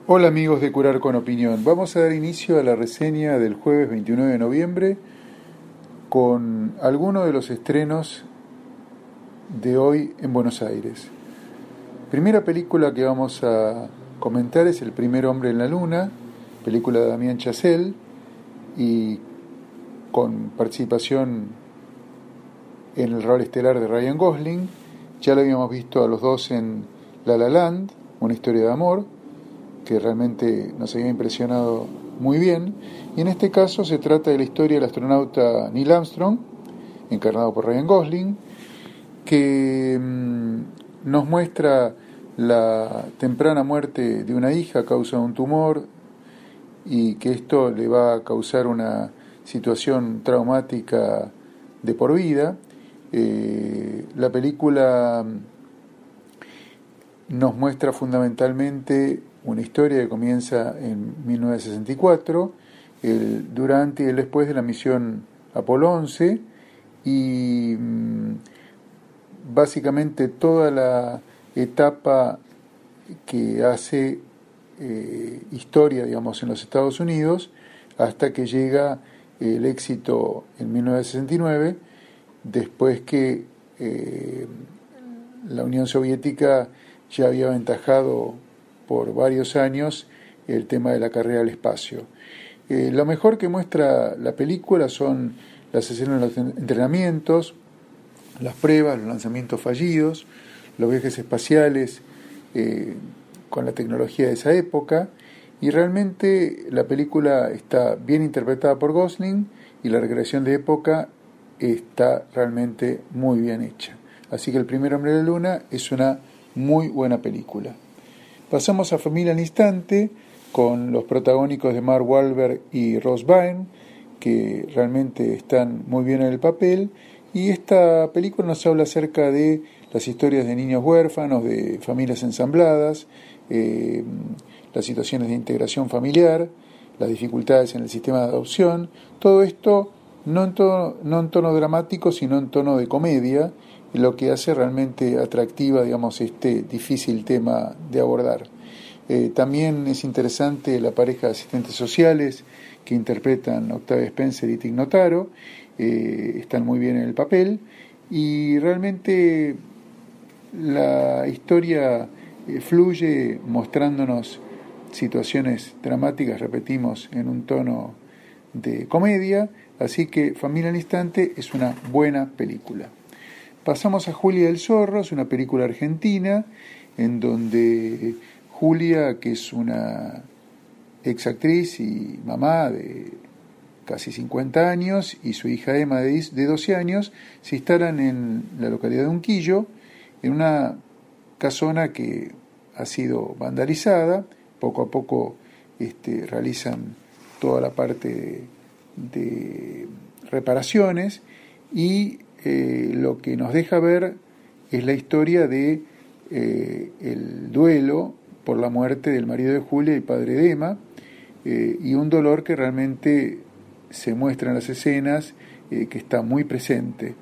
Hola amigos de Curar con Opinión, vamos a dar inicio a la reseña del jueves 29 de noviembre con algunos de los estrenos de hoy en Buenos Aires. Primera película que vamos a comentar es El primer hombre en la luna, película de Damien Chazelle y con participación en el rol estelar de Ryan Gosling. Ya lo habíamos visto a los dos en La La Land, una historia de amor que realmente nos había impresionado muy bien, y en este caso se trata de la historia del astronauta Neil Armstrong, encarnado por Ryan Gosling, que nos muestra la temprana muerte de una hija a causa de un tumor y que esto le va a causar una situación traumática de por vida. La película nos muestra fundamentalmente una historia que comienza en 1964, durante y el después de la misión Apolo 11, y básicamente toda la etapa que hace historia, digamos, en los Estados Unidos, hasta que llega el éxito en 1969, después que la Unión Soviética ya había aventajado por varios años el tema de la carrera al espacio. Lo mejor que muestra la película son las escenas de los entrenamientos, las pruebas, los lanzamientos fallidos, los viajes espaciales con la tecnología de esa época, y realmente la película está bien interpretada por Gosling y la recreación de época está realmente muy bien hecha. Así que El primer hombre de la luna es una muy buena película. Pasamos a Familia al Instante, con los protagónicos de Mark Wahlberg y Rose Byrne, que realmente están muy bien en el papel, y esta película nos habla acerca de las historias de niños huérfanos, de familias ensambladas, las situaciones de integración familiar, las dificultades en el sistema de adopción, todo esto no en tono dramático, sino en tono de comedia, lo que hace realmente atractiva, digamos, este difícil tema de abordar. También es interesante la pareja de asistentes sociales que interpretan Octavia Spencer y Tig Notaro, están muy bien en el papel, y realmente la historia fluye mostrándonos situaciones dramáticas, repetimos, en un tono de comedia, así que Familia al Instante es una buena película. Pasamos a Julia del Zorro, es una película argentina en donde Julia, que es una exactriz y mamá de casi 50 años, y su hija Emma de 12 años, se instalan en la localidad de Unquillo, en una casona que ha sido vandalizada. Poco a poco realizan toda la parte de reparaciones, y lo que nos deja ver es la historia de el duelo por la muerte del marido de Julia y padre de Emma, y un dolor que realmente se muestra en las escenas, que está muy presente.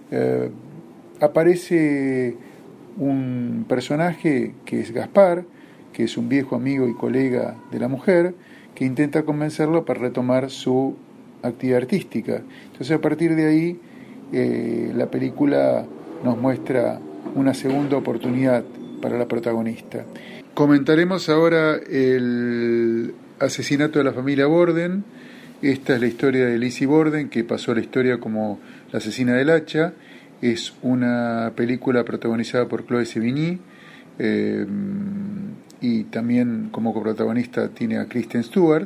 Aparece un personaje que es Gaspar, que es un viejo amigo y colega de la mujer, que intenta convencerlo para retomar su actividad artística. Entonces, a partir de ahí, la película nos muestra una segunda oportunidad para la protagonista. Comentaremos ahora el asesinato de la familia Borden. Esta es la historia de Lizzie Borden, que pasó a la historia como la asesina del hacha. Es una película protagonizada por Chloë Sevigny, y también como coprotagonista tiene a Kristen Stewart.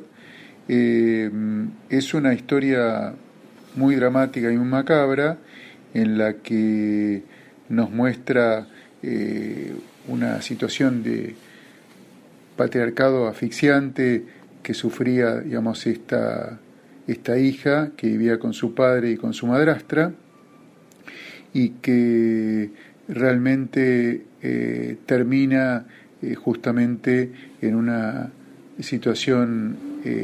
Es una historia muy dramática y muy macabra, en la que nos muestra una situación de patriarcado asfixiante que sufría, digamos, esta hija que vivía con su padre y con su madrastra, y que realmente termina justamente en una situación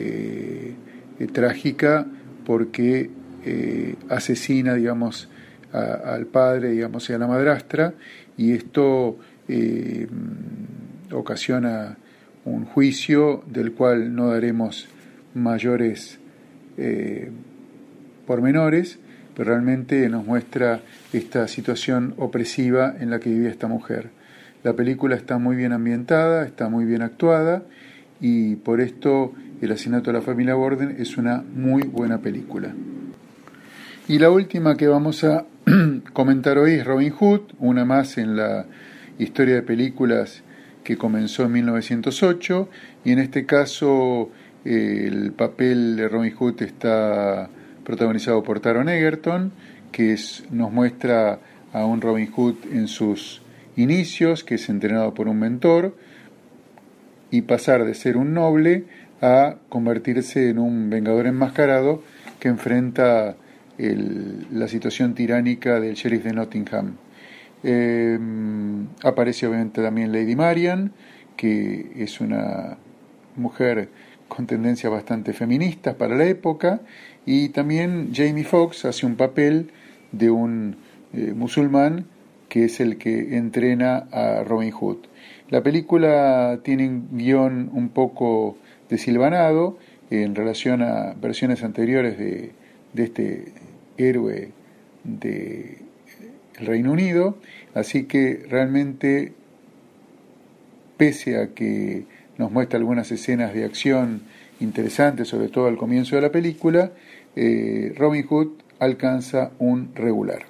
trágica, porque asesina, digamos, al padre, digamos, y a la madrastra, y esto ocasiona un juicio del cual no daremos mayores pormenores, pero realmente nos muestra esta situación opresiva en la que vivía esta mujer. La película está muy bien ambientada, está muy bien actuada, y por esto El asesinato de la familia Borden es una muy buena película. Y la última que vamos a comentar hoy es Robin Hood, una más en la historia de películas que comenzó en 1908, y en este caso el papel de Robin Hood está protagonizado por Taron Egerton, que nos muestra a un Robin Hood en sus inicios, que es entrenado por un mentor, y pasar de ser un noble a convertirse en un vengador enmascarado que enfrenta la situación tiránica del sheriff de Nottingham. Aparece obviamente también Lady Marian, que es una mujer con tendencias bastante feministas para la época, y también Jamie Foxx hace un papel de un musulmán que es el que entrena a Robin Hood. La película tiene un guión un poco desilvanado en relación a versiones anteriores de este héroe del Reino Unido, así que realmente, pese a que nos muestra algunas escenas de acción interesantes, sobre todo al comienzo de la película, Robin Hood alcanza un regular.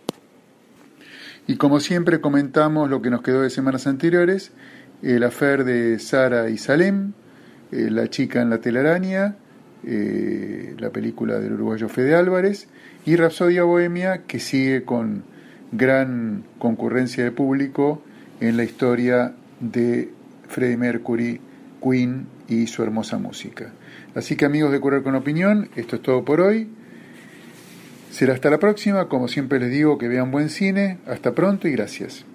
Y como siempre comentamos lo que nos quedó de semanas anteriores, el affair de Sara y Salem, La chica en la telaraña, la película del uruguayo Fede Álvarez, y Rapsodia Bohemia, que sigue con gran concurrencia de público en la historia de Freddie Mercury, Queen y su hermosa música. Así que, amigos de Curar con Opinión, esto es todo por hoy. Será hasta la próxima. Como siempre les digo, que vean buen cine. Hasta pronto y gracias.